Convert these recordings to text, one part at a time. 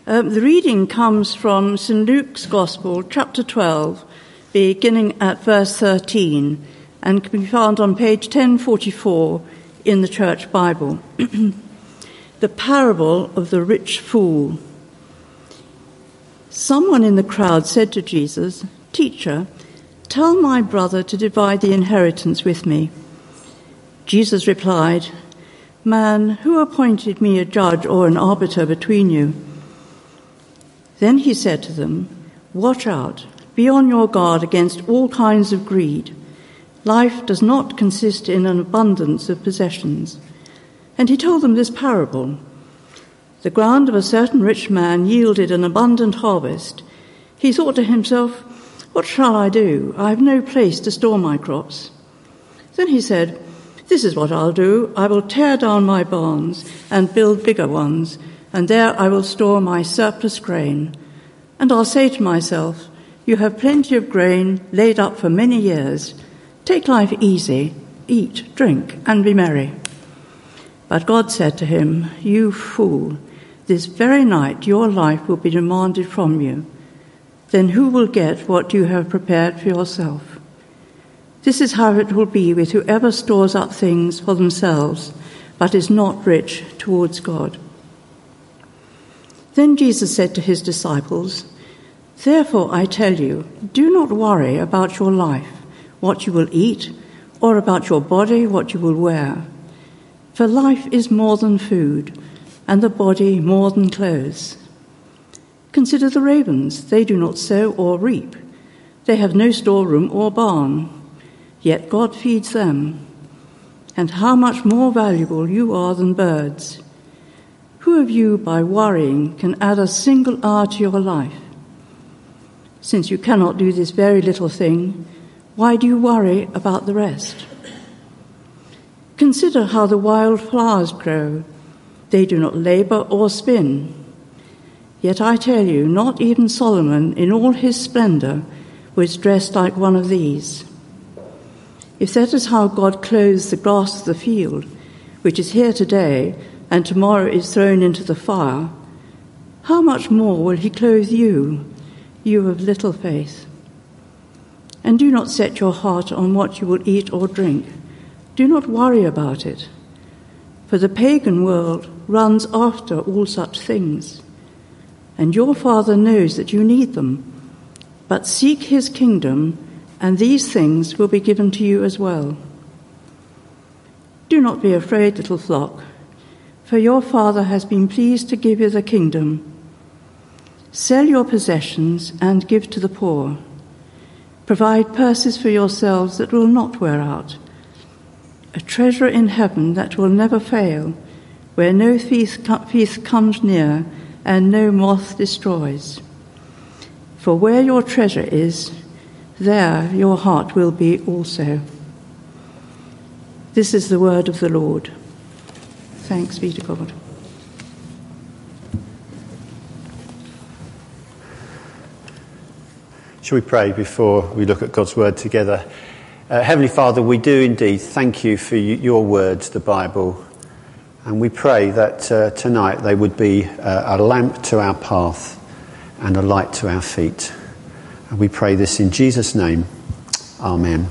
The reading comes from St. Luke's Gospel, chapter 12, beginning at verse 13, and can be found on page 1044 in the Church Bible. The parable of the rich fool. Someone in the crowd said to Jesus, "Teacher, tell my brother to divide the inheritance with me." Jesus replied, "Man, who appointed me a judge or an arbiter between you?" Then he said to them, "Watch out, be on your guard against all kinds of greed. Life does not consist in an abundance of possessions." And he told them this parable. The ground of a certain rich man yielded an abundant harvest. He thought to himself, "What shall I do? I have no place to store my crops." Then he said, "This is what I'll do. I will tear down my barns and build bigger ones, and there I will store my surplus grain. And I'll say to myself, you have plenty of grain laid up for many years. Take life easy, eat, drink, and be merry." But God said to him, "You fool, this very night your life will be demanded from you. Then who will get what you have prepared for yourself? This is how it will be with whoever stores up things for themselves, but is not rich towards God." Then Jesus said to his disciples, "Therefore I tell you, do not worry about your life, what you will eat, or about your body, what you will wear. For life is more than food, and the body more than clothes. Consider the ravens, they do not sow or reap. They have no storeroom or barn, yet God feeds them. And how much more valuable you are than birds. Who of you, by worrying, can add a single hour to your life? Since you cannot do this very little thing, why do you worry about the rest? Consider how the wild flowers grow. They do not labor or spin. Yet I tell you, not even Solomon in all his splendor was dressed like one of these. If that is how God clothes the grass of the field, which is here today and tomorrow is thrown into the fire, how much more will he clothe you, you of little faith? And do not set your heart on what you will eat or drink. Do not worry about it. For the pagan world runs after all such things. And your Father knows that you need them. But seek his kingdom, and these things will be given to you as well. Do not be afraid, little flock, for your Father has been pleased to give you the kingdom. Sell your possessions and give to the poor. Provide purses for yourselves that will not wear out, a treasure in heaven that will never fail, where no thief comes near and no moth destroys. For where your treasure is, there your heart will be also." This is the word of the Lord. Thanks be to God. Shall we pray before we look at God's word together? Heavenly Father, we do indeed thank you for your words, the Bible. And we pray that tonight they would be a lamp to our path and a light to our feet. And we pray this in Jesus' name. Amen.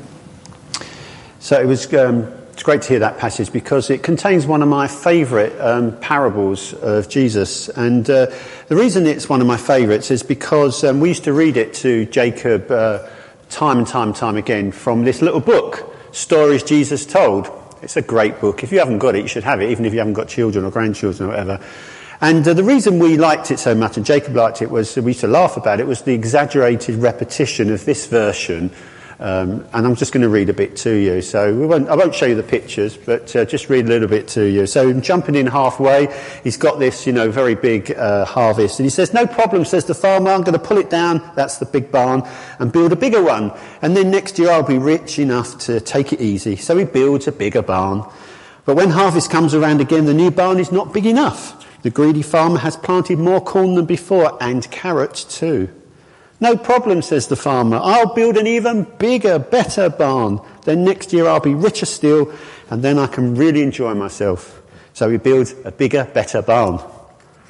So it's great to hear that passage because it contains one of my favourite parables of Jesus. And the reason it's one of my favourites is because we used to read it to Jacob time and time again from this little book, Stories Jesus Told. It's a great book. If you haven't got it, you should have it, even if you haven't got children or grandchildren or whatever. And the reason we liked it so much, and Jacob liked it, was we used to laugh about it, was the exaggerated repetition of this version. And I'm just going to read a bit to you. So I won't show you the pictures, but just read a little bit to you. So jumping in halfway, he's got this, very big harvest. And he says, "No problem," says the farmer, "I'm going to pull it down," that's the big barn, "and build a bigger one. And then next year I'll be rich enough to take it easy." So he builds a bigger barn. But when harvest comes around again, the new barn is not big enough. The greedy farmer has planted more corn than before, and carrots too. "No problem," says the farmer, "I'll build an even bigger, better barn. Then next year I'll be richer still, and then I can really enjoy myself." So he builds a bigger, better barn.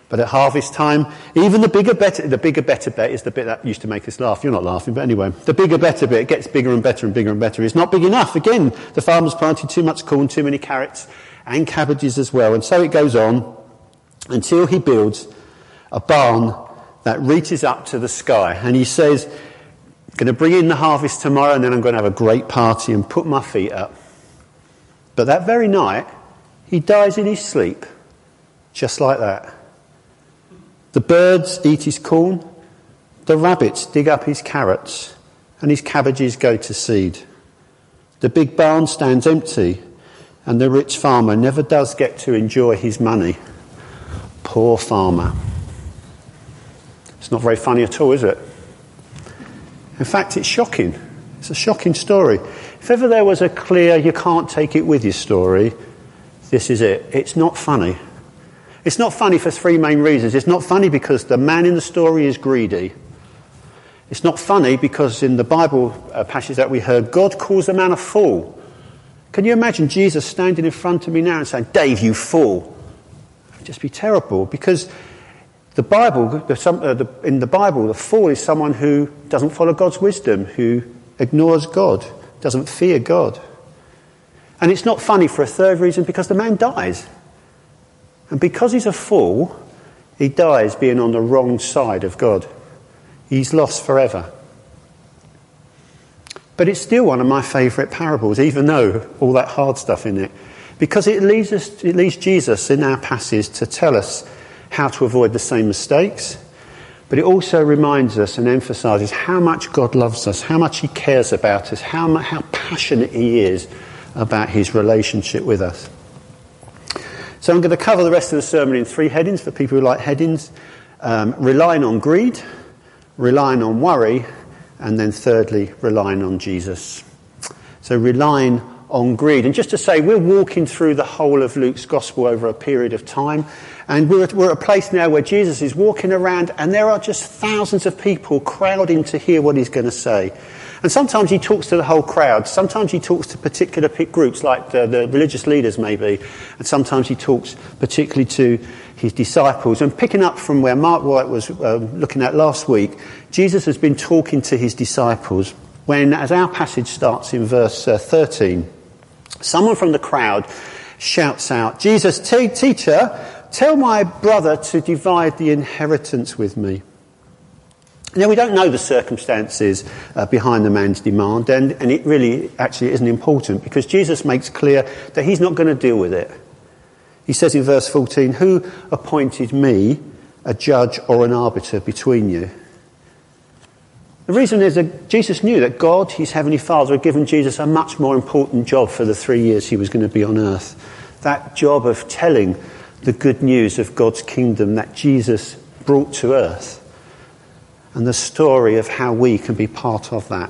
But at harvest time, even the bigger, better bet is the bit that used to make us laugh. You're not laughing, but anyway, the bigger, better bit gets bigger and better and bigger and better. It's not big enough. Again, the farmer's planted too much corn, too many carrots and cabbages as well. And so it goes on until he builds a barn that reaches up to the sky. And he says, I'm going to bring in the harvest tomorrow and then I'm going to have a great party and put my feet up. But that very night, he dies in his sleep, just like that. The birds eat his corn, the rabbits dig up his carrots, and his cabbages go to seed. The big barn stands empty, and the rich farmer never does get to enjoy his money. Poor farmer. It's not very funny at all, is it? In fact, it's shocking. It's a shocking story. If ever there was a clear, you can't take it with you story, this is it. It's not funny. It's not funny for three main reasons. It's not funny because the man in the story is greedy. It's not funny because in the Bible passage that we heard, God calls the man a fool. Can you imagine Jesus standing in front of me now and saying, Dave, you fool? It would just be terrible because the Bible, in the Bible, the fool is someone who doesn't follow God's wisdom, who ignores God, doesn't fear God. And it's not funny for a third reason because the man dies. And because he's a fool, he dies being on the wrong side of God. He's lost forever. But it's still one of my favourite parables, even though all that hard stuff in it. Because it leads Jesus in our passage to tell us how to avoid the same mistakes. But it also reminds us and emphasises how much God loves us, how much he cares about us, how passionate he is about his relationship with us. So I'm going to cover the rest of the sermon in three headings for people who like headings. Relying on greed, relying on worry, and then thirdly, relying on Jesus. So relying on greed. And just to say, we're walking through the whole of Luke's gospel over a period of time. And we're at a place now where Jesus is walking around and there are just thousands of people crowding to hear what he's going to say. And sometimes he talks to the whole crowd. Sometimes he talks to particular groups, like the religious leaders maybe. And sometimes he talks particularly to his disciples. And picking up from where Mark White was looking at last week, Jesus has been talking to his disciples when, as our passage starts in verse 13, someone from the crowd shouts out, Jesus, teacher, tell my brother to divide the inheritance with me. Now, we don't know the circumstances behind the man's demand, and it really actually isn't important because Jesus makes clear that he's not going to deal with it. He says in verse 14, who appointed me a judge or an arbiter between you? The reason is that Jesus knew that God, his heavenly Father, had given Jesus a much more important job for the 3 years he was going to be on earth. That job of telling the good news of God's kingdom that Jesus brought to earth. And the story of how we can be part of that.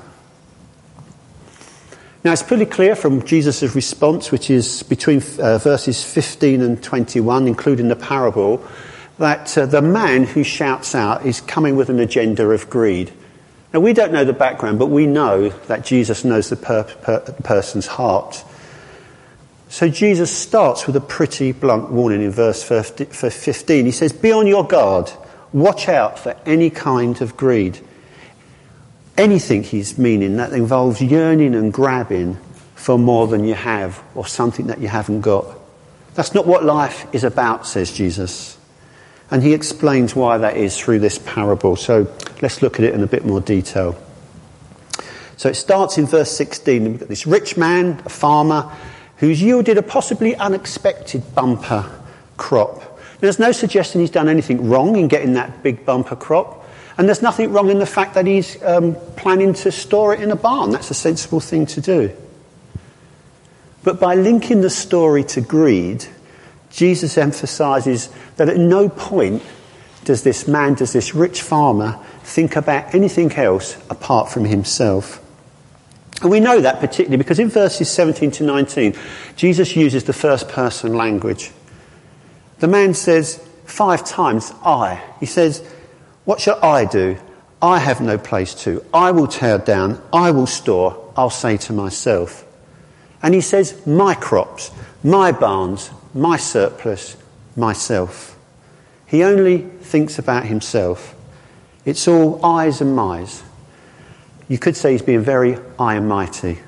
Now it's pretty clear from Jesus' response, which is between verses 15 and 21, including the parable, that the man who shouts out is coming with an agenda of greed. Now we don't know the background, but we know that Jesus knows the person's heart. So Jesus starts with a pretty blunt warning in verse 15. He says, be on your guard. Watch out for any kind of greed. Anything he's meaning that involves yearning and grabbing for more than you have or something that you haven't got. That's not what life is about, says Jesus. And he explains why that is through this parable. So let's look at it in a bit more detail. So it starts in verse 16. We've got this rich man, a farmer, who's yielded a possibly unexpected bumper crop. There's no suggestion he's done anything wrong in getting that big bumper crop. And there's nothing wrong in the fact that he's planning to store it in a barn. That's a sensible thing to do. But by linking the story to greed, Jesus emphasises that at no point does this rich farmer, think about anything else apart from himself. And we know that particularly because in verses 17 to 19, Jesus uses the first person language. The man says 5 times, I. He says, what shall I do? I have no place to. I will tear down. I will store. I'll say to myself. And he says, my crops, my barns, my surplus, myself. He only thinks about himself. It's all I's and my's. You could say he's being very I and mighty.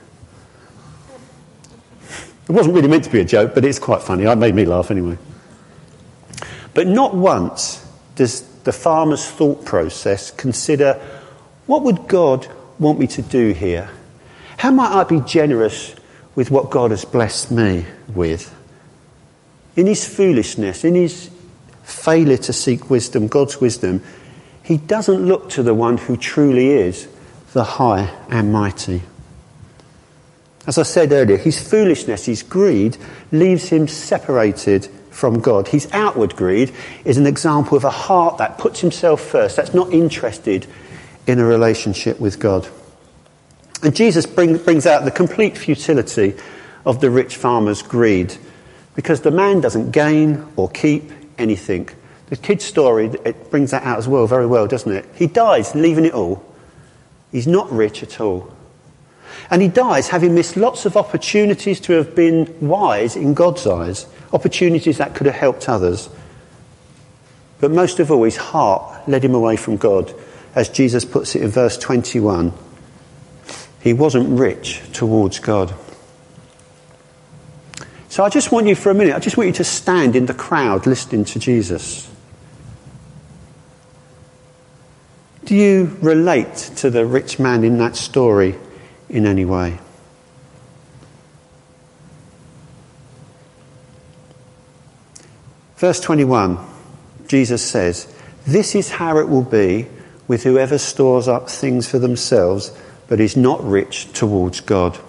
It wasn't really meant to be a joke, but it's quite funny. It made me laugh anyway. But not once does the farmer's thought process consider, what would God want me to do here? How might I be generous with what God has blessed me with? In his foolishness, in his failure to seek wisdom, God's wisdom, he doesn't look to the one who truly is the high and mighty. As I said earlier, his foolishness, his greed, leaves him separated from God. His outward greed is an example of a heart that puts himself first, that's not interested in a relationship with God. And Jesus brings out the complete futility of the rich farmer's greed, because the man doesn't gain or keep anything. The kid's story, it brings that out as well, very well, doesn't it? He dies leaving it all. He's not rich at all. And he dies having missed lots of opportunities to have been wise in God's eyes, opportunities that could have helped others. But most of all, his heart led him away from God. As Jesus puts it in verse 21, he wasn't rich towards God. So I just want you for a minute, I just want you to stand in the crowd listening to Jesus. Do you relate to the rich man in that story in any way? Verse 21, Jesus says, "This is how it will be with whoever stores up things for themselves, but is not rich towards God."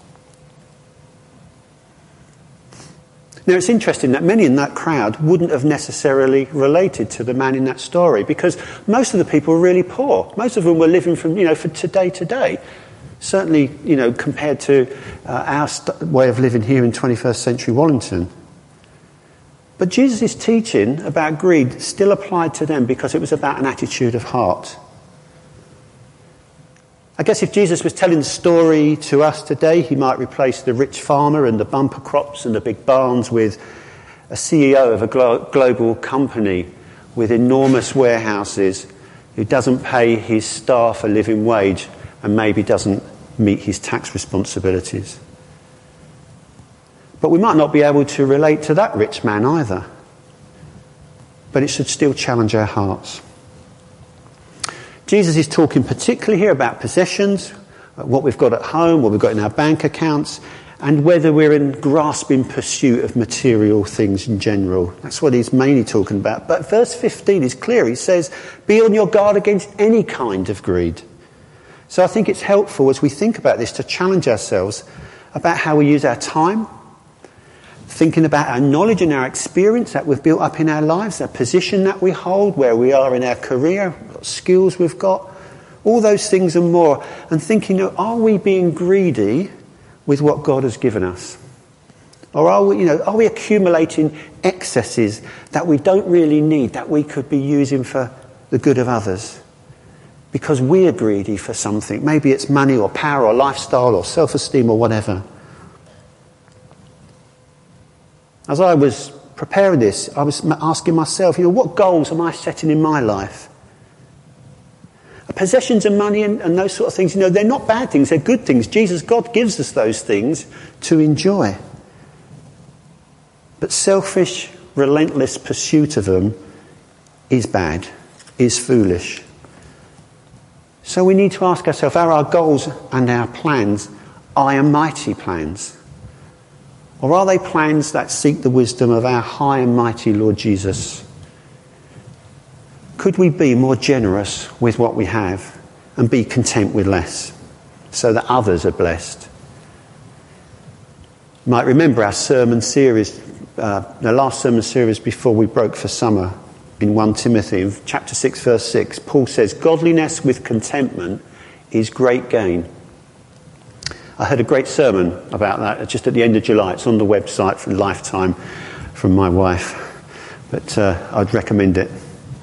Now it's interesting that many in that crowd wouldn't have necessarily related to the man in that story, because most of the people were really poor. Most of them were living from, for day to day. Certainly, compared to our way of living here in 21st century Wallington. But Jesus' teaching about greed still applied to them because it was about an attitude of heart. I guess if Jesus was telling the story to us today, he might replace the rich farmer and the bumper crops and the big barns with a CEO of a global company with enormous warehouses who doesn't pay his staff a living wage and maybe doesn't meet his tax responsibilities. But we might not be able to relate to that rich man either. But it should still challenge our hearts. Jesus is talking particularly here about possessions, what we've got at home, what we've got in our bank accounts, and whether we're in grasping pursuit of material things in general. That's what he's mainly talking about. But verse 15 is clear. He says, "Be on your guard against any kind of greed." So I think it's helpful as we think about this to challenge ourselves about how we use our time, thinking about our knowledge and our experience that we've built up in our lives, our position that we hold, where we are in our career, what skills we've got, all those things and more, and thinking, are we being greedy with what God has given us? Or are we accumulating excesses that we don't really need, that we could be using for the good of others? Because we're greedy for something. Maybe it's money or power or lifestyle or self-esteem or whatever. As I was preparing this, I was asking myself, what goals am I setting in my life? Possessions and money and those sort of things, they're not bad things, they're good things. God gives us those things to enjoy. But selfish, relentless pursuit of them is bad, is foolish. So we need to ask ourselves, are our goals and our plans high and mighty plans? Or are they plans that seek the wisdom of our high and mighty Lord Jesus? Could we be more generous with what we have and be content with less so that others are blessed? You might remember our sermon series, the last sermon series before we broke for summer in 1 Timothy, in chapter 6, verse 6. Paul says, "Godliness with contentment is great gain." I heard a great sermon about that just at the end of July. It's on the website for Lifetime from my wife. But I'd recommend it.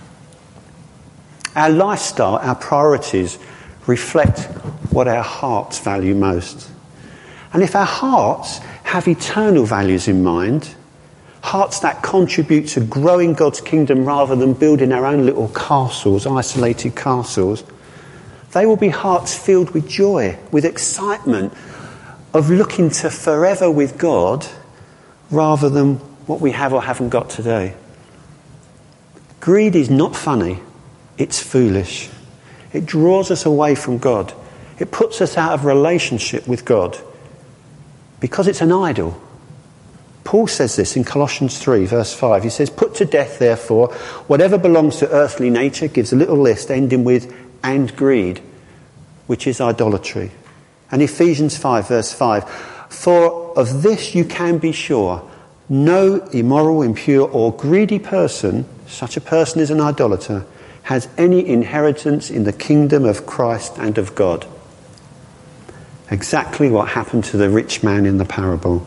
Our lifestyle, our priorities reflect what our hearts value most. And if our hearts have eternal values in mind, hearts that contribute to growing God's kingdom rather than building our own little castles, isolated castles, they will be hearts filled with joy, with excitement of looking to forever with God rather than what we have or haven't got today. Greed is not funny, it's foolish. It draws us away from God. It puts us out of relationship with God because it's an idol. Paul says this in Colossians 3 verse 5. He says, "Put to death, therefore, whatever belongs to earthly nature," gives a little list ending with "and greed," which is idolatry. And Ephesians 5 verse 5, "For of this you can be sure, no immoral, impure or greedy person," such a person is an idolater, "has any inheritance in the kingdom of Christ and of God." Exactly what happened to the rich man in the parable.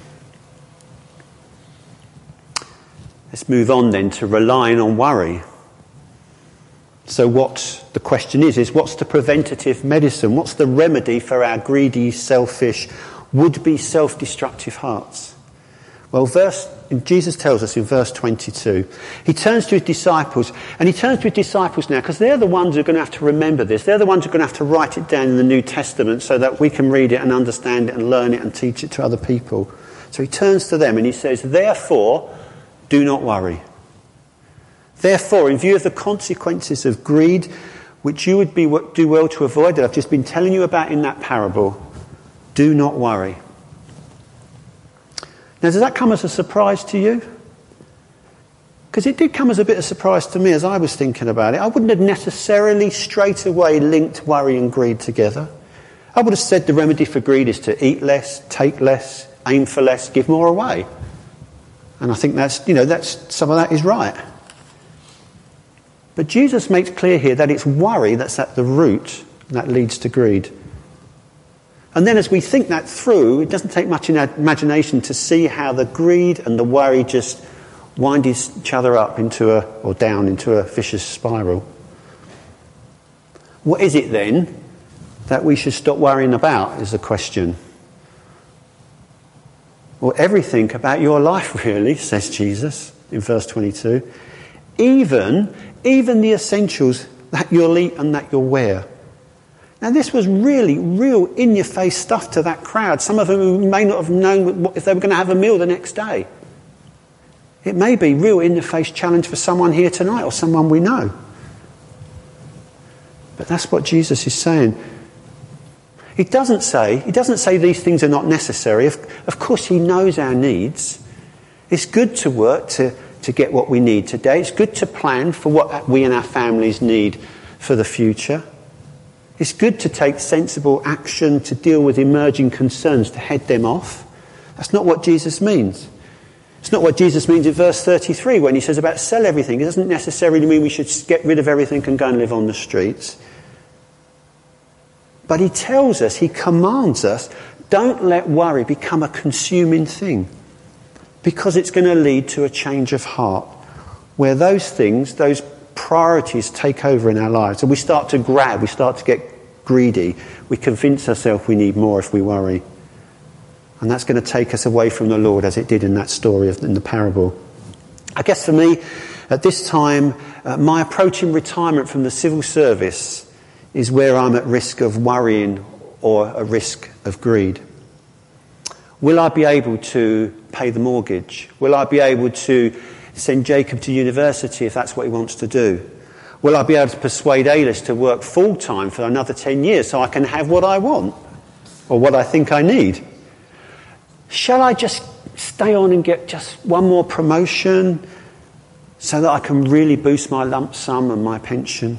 Let's move on then to relying on worry. So what the question is what's the preventative medicine? What's the remedy for our greedy, selfish, would-be self-destructive hearts? Well, Jesus tells us in verse 22, he turns to his disciples, and he turns to his disciples now because they're the ones who are going to have to remember this. They're the ones who are going to have to write it down in the New Testament so that we can read it and understand it and learn it and teach it to other people. So he turns to them and he says, "Therefore, do not worry. Therefore, in view of the consequences of greed, which you would do well to avoid, that I've just been telling you about in that parable, do not worry." Now, does that come as a surprise to you? Because it did come as a bit of a surprise to me as I was thinking about it. I wouldn't have necessarily straight away linked worry and greed together. I would have said the remedy for greed is to eat less, take less, aim for less, give more away. And I think that's some of that is right. But Jesus makes clear here that it's worry that's at the root that leads to greed. And then as we think that through, it doesn't take much imagination to see how the greed and the worry just wind each other up down into a vicious spiral. What is it then that we should stop worrying about is the question. Well, everything about your life really, says Jesus in verse 22. Even the essentials that you'll eat and that you'll wear. Now, this was really real in-your-face stuff to that crowd. Some of them who may not have known if they were going to have a meal the next day. It may be real in-the-face challenge for someone here tonight or someone we know. But that's what Jesus is saying. He doesn't say these things are not necessary. Of course, he knows our needs. It's good to work to get what we need today. It's good to plan for what we and our families need for the future. It's good to take sensible action to deal with emerging concerns, to head them off. That's not what Jesus means. It's not what Jesus means in verse 33 when he says about sell everything. It doesn't necessarily mean we should get rid of everything and go and live on the streets. But he tells us, he commands us, don't let worry become a consuming thing, because it's going to lead to a change of heart where those things, those priorities take over in our lives. And we start to grab, we start to get greedy. We convince ourselves we need more if we worry. And that's going to take us away from the Lord, as it did in that story in the parable. I guess for me, at this time, my approach in retirement from the civil service is where I'm at risk of worrying or a risk of greed. Will I be able to pay the mortgage? Will I be able to send Jacob to university if that's what he wants to do? Will I be able to persuade Alice to work full-time for another 10 years so I can have what I want or what I think I need? Shall I just stay on and get just one more promotion so that I can really boost my lump sum and my pension?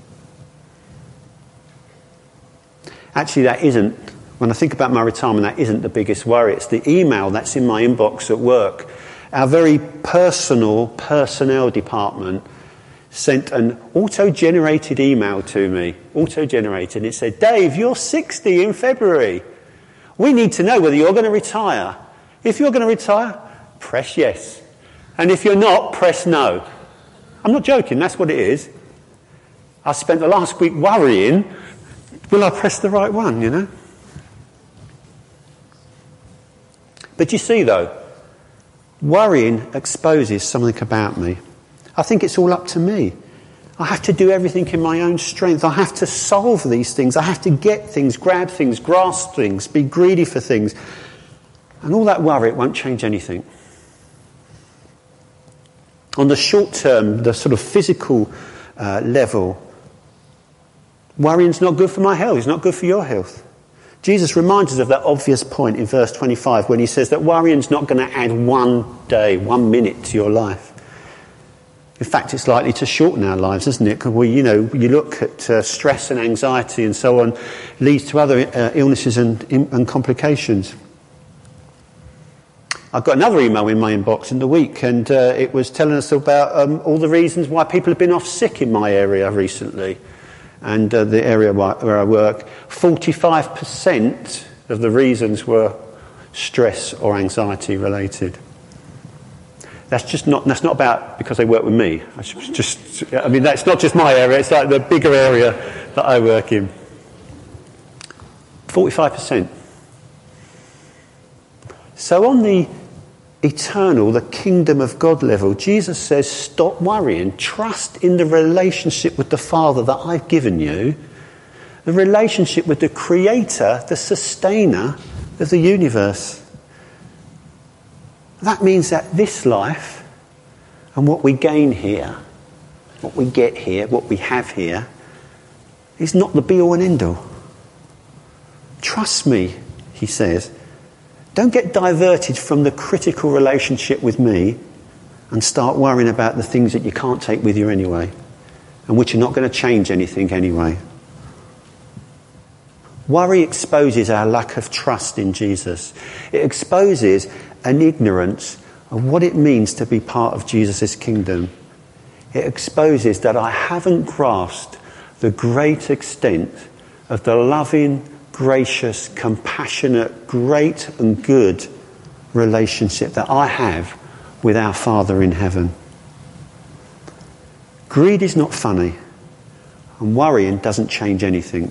Actually, that isn't, when I think about my retirement, that isn't the biggest worry. It's the email that's in my inbox at work. Our very personal personnel department sent an auto-generated email to me. Auto-generated. And it said, Dave, you're 60 in February. We need to know whether you're going to retire. If you're going to retire, press yes. And if you're not, press no. I'm not joking, that's what it is. I spent the last week worrying, will I press the right one, you know? But you see, though, Worrying exposes something about me. I think it's all up to me. I have to do everything in my own strength. I have to solve these things. I have to get things, grab things, grasp things, be greedy for things. And all that worry, it won't change anything. On the short term, the sort of physical level, worrying's not good for my health. It's not good for your health. Jesus reminds us of that obvious point in verse 25 when he says that worrying's not going to add 1 day, 1 minute to your life. In fact, it's likely to shorten our lives, isn't it? Because you look at stress and anxiety and so on, leads to other illnesses and complications. I got another email in my inbox in the week, and it was telling us about all the reasons why people have been off sick in my area recently. And the area where I work, 45% of the reasons were stress or anxiety related. That's not about because they work with me. That's not just my area, it's like the bigger area that I work in. 45%. So on the eternal, the kingdom of God level, Jesus says, stop worrying. Trust in the relationship with the Father that I've given you. The relationship with the Creator, the Sustainer of the universe. That means that this life and what we gain here, what we get here, what we have here, is not the be-all and end-all. Trust me, he says. Don't get diverted from the critical relationship with me and start worrying about the things that you can't take with you anyway and which are not going to change anything anyway. Worry exposes our lack of trust in Jesus. It exposes an ignorance of what it means to be part of Jesus' kingdom. It exposes that I haven't grasped the great extent of the loving, gracious, compassionate, great and good relationship that I have with our Father in heaven. Greed is not funny, and worrying doesn't change anything.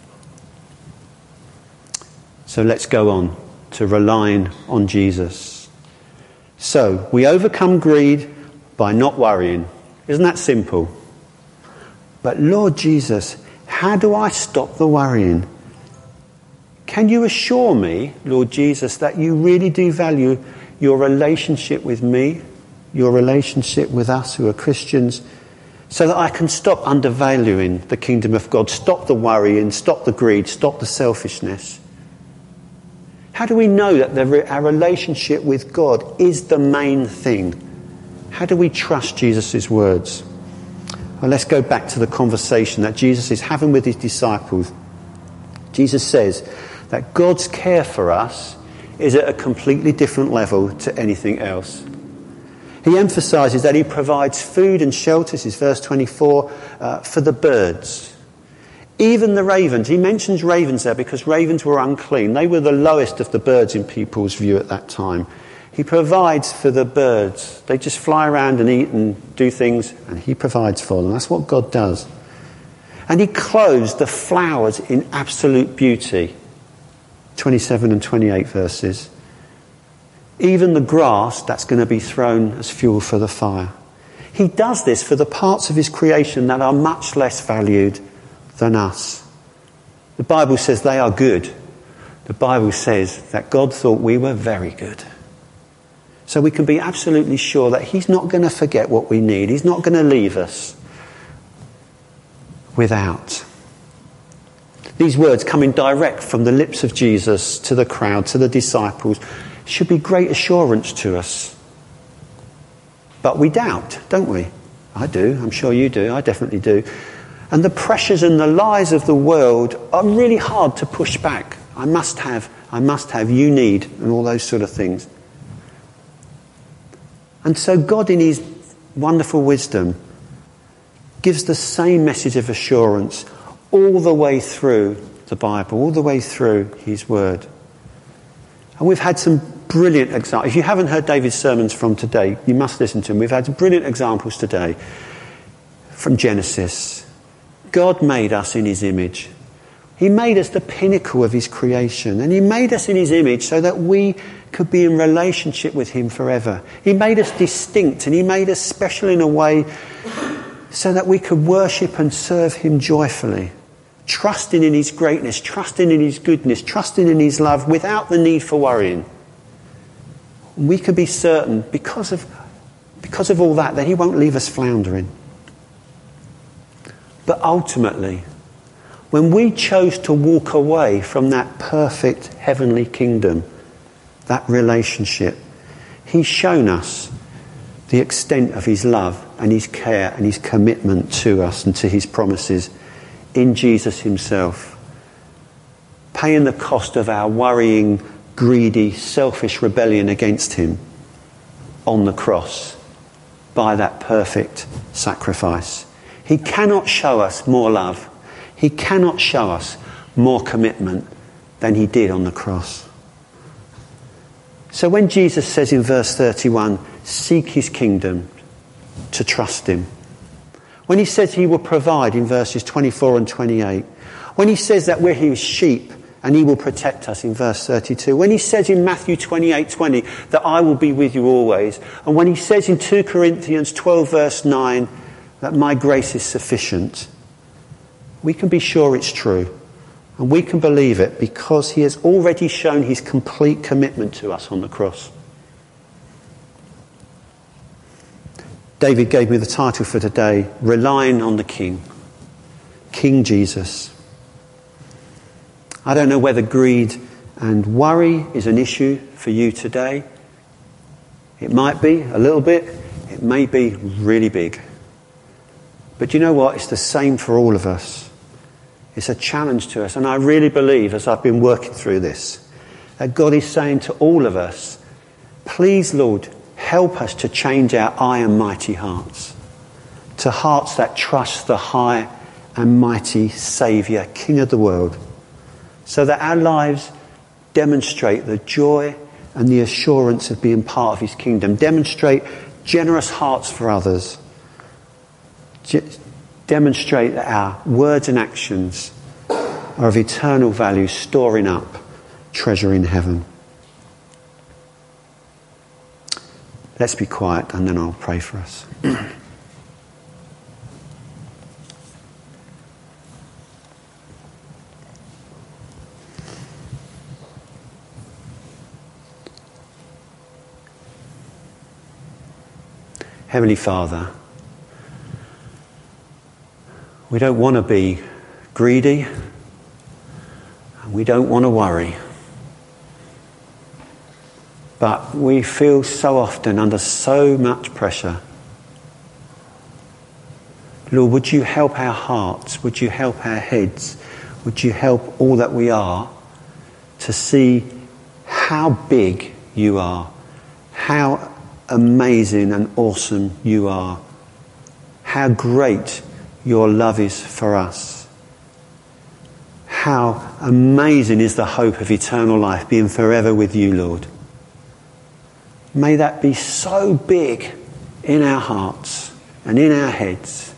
So let's go on to relying on Jesus. So we overcome greed by not worrying. Isn't that simple? But Lord Jesus, how do I stop the worrying? Can you assure me, Lord Jesus, that you really do value your relationship with me, your relationship with us who are Christians, so that I can stop undervaluing the kingdom of God, stop the worrying, stop the greed, stop the selfishness? How do we know that our relationship with God is the main thing? How do we trust Jesus' words? Well, let's go back to the conversation that Jesus is having with his disciples. Jesus says that God's care for us is at a completely different level to anything else. He emphasises that he provides food and shelter, this is verse 24, for the birds. Even the ravens. He mentions ravens there because ravens were unclean. They were the lowest of the birds in people's view at that time. He provides for the birds. They just fly around and eat and do things, and he provides for them. That's what God does. And he clothes the flowers in absolute beauty. 27 and 28 verses. Even the grass that's going to be thrown as fuel for the fire. He does this for the parts of his creation that are much less valued than us. The Bible says they are good. The Bible says that God thought we were very good. So we can be absolutely sure that he's not going to forget what we need. He's not going to leave us without. These words coming direct from the lips of Jesus to the crowd, to the disciples, should be great assurance to us. But we doubt, don't we? I do. I'm sure you do. I definitely do. And the pressures and the lies of the world are really hard to push back. I must have, you need, and all those sort of things. And so God, in his wonderful wisdom, gives the same message of assurance all the way through the Bible, all the way through his word. And we've had some brilliant examples. If you haven't heard David's sermons from today, you must listen to them. We've had brilliant examples today from Genesis. God made us in his image. He made us the pinnacle of his creation. And he made us in his image so that we could be in relationship with him forever. He made us distinct and he made us special in a way so that we could worship and serve him joyfully, trusting in his greatness, trusting in his goodness, trusting in his love without the need for worrying. We could be certain because of all that he won't leave us floundering. But ultimately, when we chose to walk away from that perfect heavenly kingdom, that relationship, he's shown us the extent of his love and his care and his commitment to us and to his promises in Jesus himself, paying the cost of our worrying, greedy, selfish rebellion against him on the cross by that perfect sacrifice. He cannot show us more love. He cannot show us more commitment than he did on the cross. So when Jesus says in verse 31, seek his kingdom, to trust him. When he says he will provide in verses 24 and 28. When he says that we're his sheep and he will protect us in verse 32. When he says in Matthew 28:20 that I will be with you always. And when he says in 2 Corinthians 12 verse 9 that my grace is sufficient. We can be sure it's true. And we can believe it because he has already shown his complete commitment to us on the cross. David gave me the title for today, Relying on the King. King Jesus. I don't know whether greed and worry is an issue for you today. It might be a little bit. It may be really big. But you know what? It's the same for all of us. It's a challenge to us. And I really believe, as I've been working through this, that God is saying to all of us, please, Lord, help us to change our high and mighty hearts, to hearts that trust the high and mighty Saviour, King of the world, so that our lives demonstrate the joy and the assurance of being part of his kingdom, demonstrate generous hearts for others, demonstrate that our words and actions are of eternal value, storing up treasure in heaven. Let's be quiet and then I'll pray for us. Heavenly Father, we don't want to be greedy and we don't want to worry. But we feel so often under so much pressure. Lord, would you help our hearts? Would you help our heads? Would you help all that we are to see how big you are, how amazing and awesome you are, how great your love is for us, how amazing is the hope of eternal life, being forever with you, Lord. May that be so big in our hearts and in our heads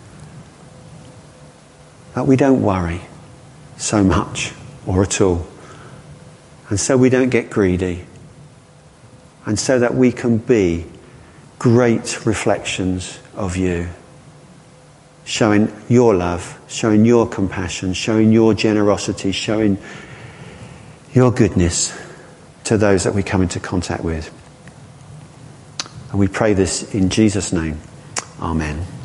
that we don't worry so much or at all. And so we don't get greedy. And so that we can be great reflections of you. Showing your love, showing your compassion, showing your generosity, showing your goodness to those that we come into contact with. And we pray this in Jesus' name. Amen.